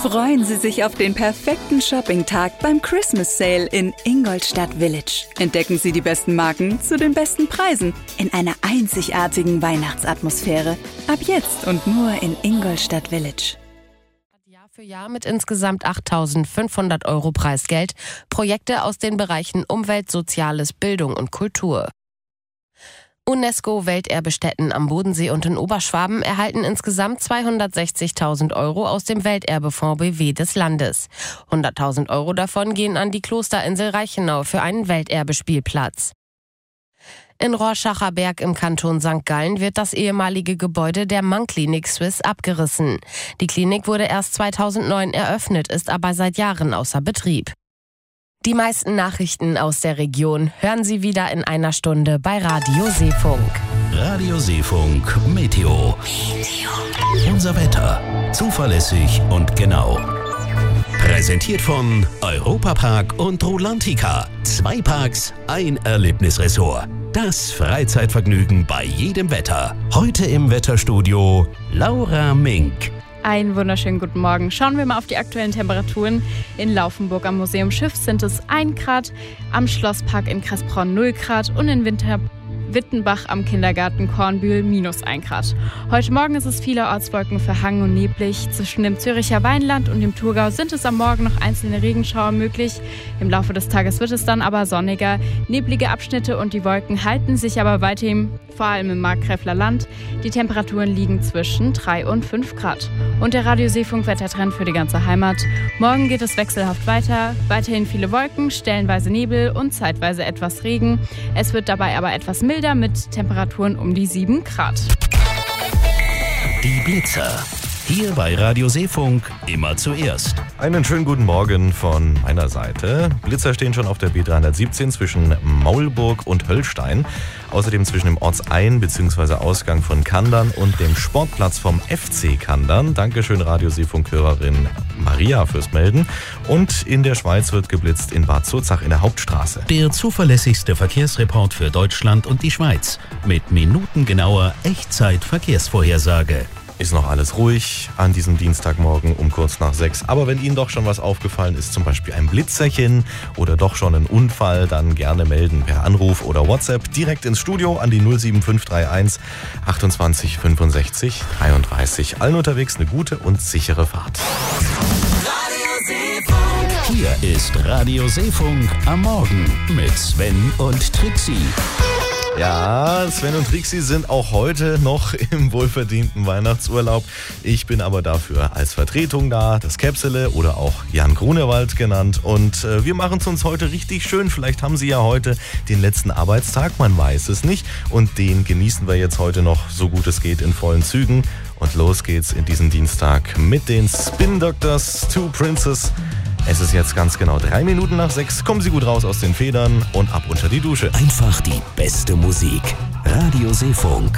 Freuen Sie sich auf den perfekten Shoppingtag beim Christmas Sale in Ingolstadt Village. Entdecken Sie die besten Marken zu den besten Preisen in einer einzigartigen Weihnachtsatmosphäre. Ab jetzt und nur in Ingolstadt Village. Jahr für Jahr mit insgesamt 8.500 € Preisgeld. Projekte aus den Bereichen Umwelt, Soziales, Bildung und Kultur. UNESCO-Welterbestätten am Bodensee und in Oberschwaben erhalten insgesamt 260.000 € aus dem Welterbefonds BW des Landes. 100.000 € davon gehen an die Klosterinsel Reichenau für einen Welterbespielplatz. In Rorschacher Berg im Kanton St. Gallen wird das ehemalige Gebäude der Mang-Klinik Swiss abgerissen. Die Klinik wurde erst 2009 eröffnet, ist aber seit Jahren außer Betrieb. Die meisten Nachrichten aus der Region hören Sie wieder in einer Stunde bei Radio Seefunk. Radio Seefunk Meteo. Unser Wetter. Zuverlässig und genau. Präsentiert von Europapark und Rulantica. 2 Parks, ein Erlebnisressort. Das Freizeitvergnügen bei jedem Wetter. Heute im Wetterstudio Laura Mink. Einen wunderschönen guten Morgen. Schauen wir mal auf die aktuellen Temperaturen. In Laufenburg am Museum Schiff sind es 1 Grad, am Schlosspark in Kressbronn 0 Grad und in Wittenbach am Kindergarten Kornbühl -1 Grad. Heute Morgen ist es vielerorts wolkenverhangen und neblig. Zwischen dem Züricher Weinland und dem Thurgau sind es am Morgen noch einzelne Regenschauer möglich. Im Laufe des Tages wird es dann aber sonniger. Neblige Abschnitte und die Wolken halten sich aber weiterhin, vor allem im Markgräfler Land. Die Temperaturen liegen zwischen 3 und 5 Grad. Und der Radio Seefunk Wettertrend für die ganze Heimat. Morgen geht es wechselhaft weiter. Weiterhin viele Wolken, stellenweise Nebel und zeitweise etwas Regen. Es wird dabei aber etwas milder mit Temperaturen um die 7 Grad. Die Blitzer. Hier bei Radio Seefunk immer zuerst. Einen schönen guten Morgen von meiner Seite. Blitzer stehen schon auf der B317 zwischen Maulburg und Höllstein. Außerdem zwischen dem Ortsein- bzw. Ausgang von Kandern und dem Sportplatz vom FC Kandern. Dankeschön Radio Seefunk-Hörerin Maria fürs Melden. Und in der Schweiz wird geblitzt in Bad Zurzach in der Hauptstraße. Der zuverlässigste Verkehrsreport für Deutschland und die Schweiz. Mit minutengenauer Echtzeit-Verkehrsvorhersage. Ist noch alles ruhig an diesem Dienstagmorgen um kurz nach 6. Aber wenn Ihnen doch schon was aufgefallen ist, zum Beispiel ein Blitzerchen oder doch schon ein Unfall, dann gerne melden per Anruf oder WhatsApp direkt ins Studio an die 07531 28 65 33. Allen unterwegs eine gute und sichere Fahrt. Hier ist Radio Seefunk am Morgen mit Sven und Trixie. Ja, Sven und Trixie sind auch heute noch im wohlverdienten Weihnachtsurlaub. Ich bin aber dafür als Vertretung da, das Käpsele oder auch Jan Grunewald genannt. Und wir machen es uns heute richtig schön. Vielleicht haben Sie ja heute den letzten Arbeitstag, man weiß es nicht. Und den genießen wir jetzt heute noch so gut es geht in vollen Zügen. Und los geht's in diesen Dienstag mit den Spin Doctors, Two Princes. Es ist jetzt ganz genau 3 Minuten nach 6. Kommen Sie gut raus aus den Federn und ab unter die Dusche. Einfach die beste Musik. Radio Seefunk.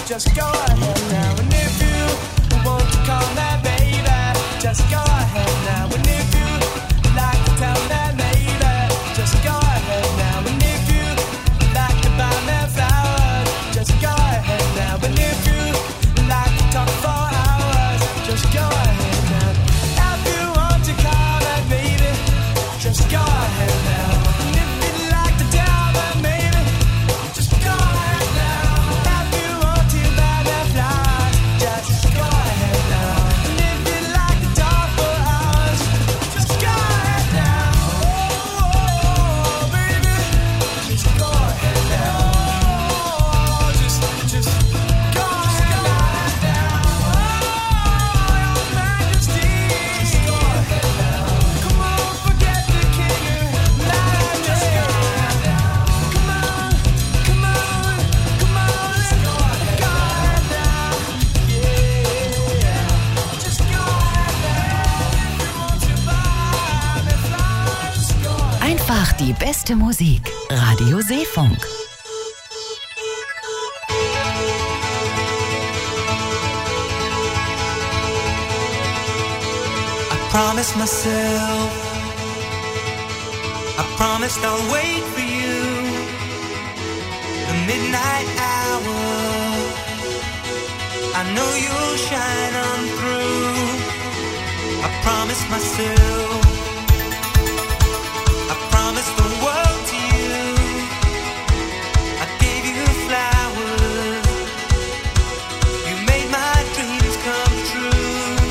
just go ahead now. And if you want to call me baby, just go ahead now. And if you like to tell me maybe, just go ahead now. And if you like to buy me flowers, just go ahead now. And if you like to talk for hours, just go ahead now. If you want to call me baby, just go ahead now. And if you like to tell me maybe, just go ahead now. If you want to buy me flowers, just go ahead now. And if you like to talk for hours, just go ahead now. Oh, baby, just go ahead now. Just go ahead now. Oh, your majesty, just go ahead now. Come on, forget the king and light just go ahead now. Come on, come on, come on, let's go ahead now. Yeah, just go ahead now. If you want to buy me flowers, just go ahead. Einfach die beste Musik. Radio Seefunk. Promised myself, I promised I'll wait for you. The midnight hour, I know you'll shine on through. I promised myself, I promised the world to you. I gave you flowers, you made my dreams come true.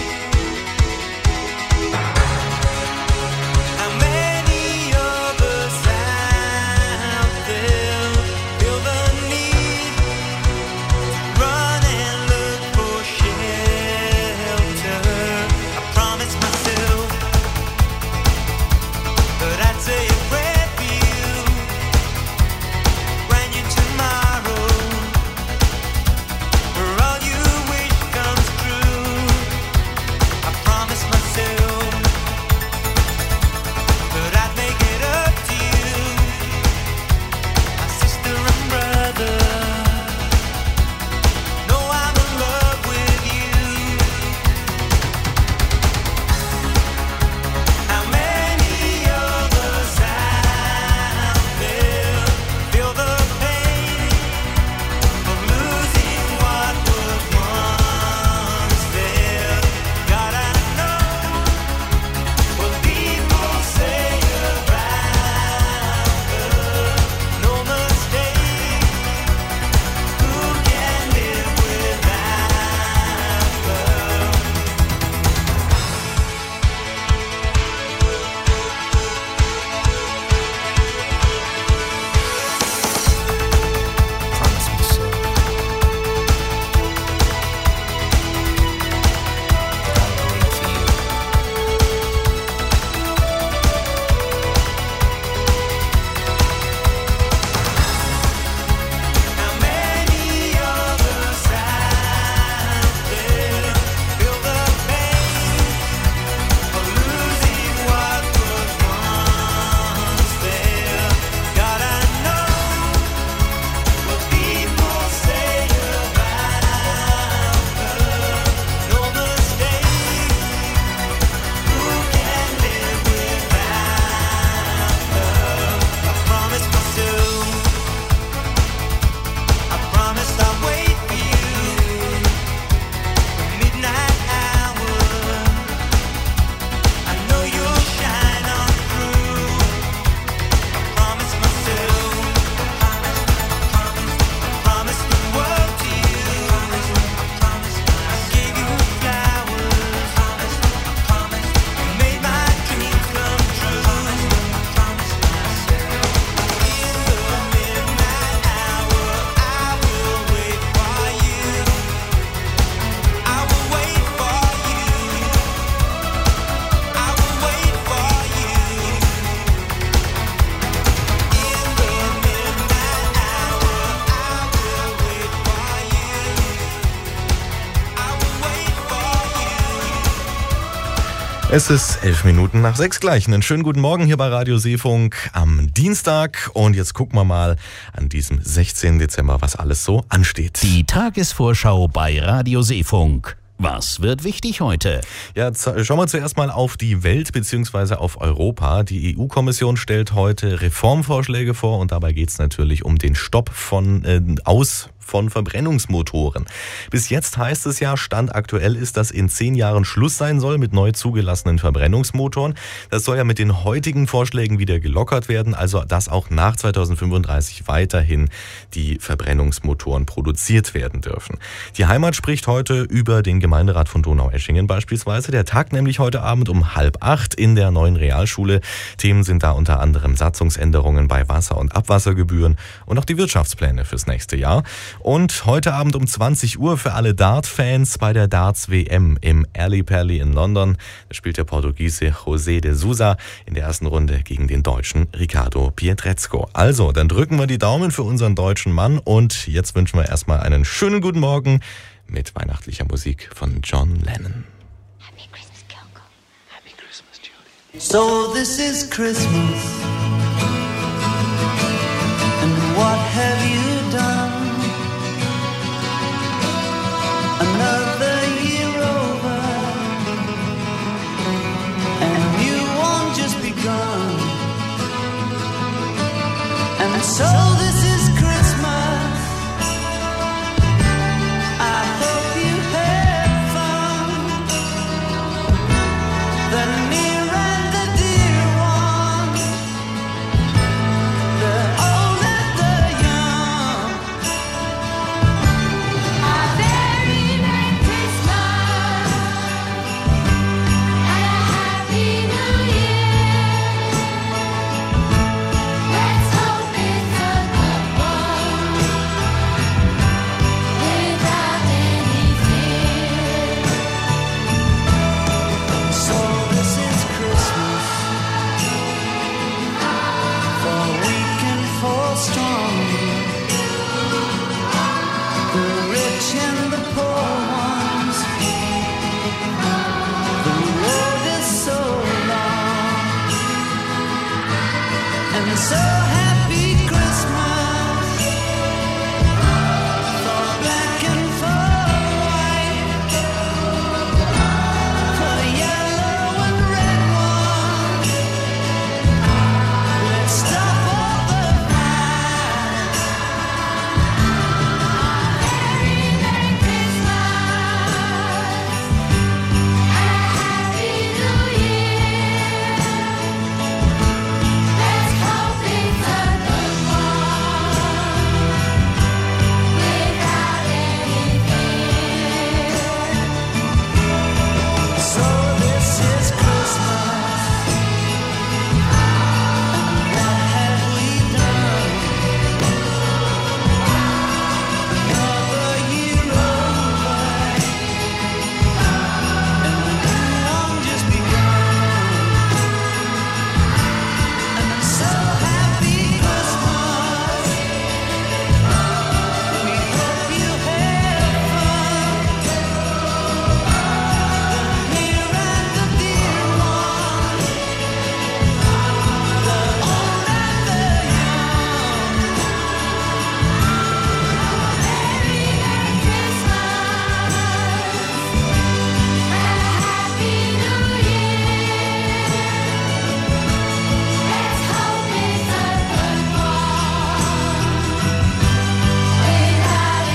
How many of us out there feel the need to run and look for shelter? I promised myself Es ist 6:11 gleich. Einen schönen guten Morgen hier bei Radio Seefunk am Dienstag. Und jetzt gucken wir mal an diesem 16. Dezember, was alles so ansteht. Die Tagesvorschau bei Radio Seefunk. Was wird wichtig heute? Ja, schauen wir zuerst mal auf die Welt bzw. auf Europa. Die EU-Kommission stellt heute Reformvorschläge vor und dabei geht es natürlich um den Stopp von Verbrennungsmotoren. Bis jetzt heißt es ja, Stand aktuell ist, dass in 10 Jahren Schluss sein soll mit neu zugelassenen Verbrennungsmotoren. Das soll ja mit den heutigen Vorschlägen wieder gelockert werden, also dass auch nach 2035 weiterhin die Verbrennungsmotoren produziert werden dürfen. Die Heimat spricht heute über den Gemeinderat von Donaueschingen beispielsweise. Der tagt nämlich heute Abend um 7:30 in der neuen Realschule. Themen sind da unter anderem Satzungsänderungen bei Wasser- und Abwassergebühren und auch die Wirtschaftspläne fürs nächste Jahr. Und heute Abend um 20 Uhr für alle Dart-Fans bei der Darts-WM im Ali Pali in London. Da spielt der Portugiese José de Sousa in der ersten Runde gegen den Deutschen Ricardo Pietrezco. Also, dann drücken wir die Daumen für unseren deutschen Mann und jetzt wünschen wir erstmal einen schönen guten Morgen mit weihnachtlicher Musik von John Lennon. Happy Christmas, Kyoko. Happy Christmas, Julie. So this is Christmas, and what have you done? Another year over, and you won't just begun, and so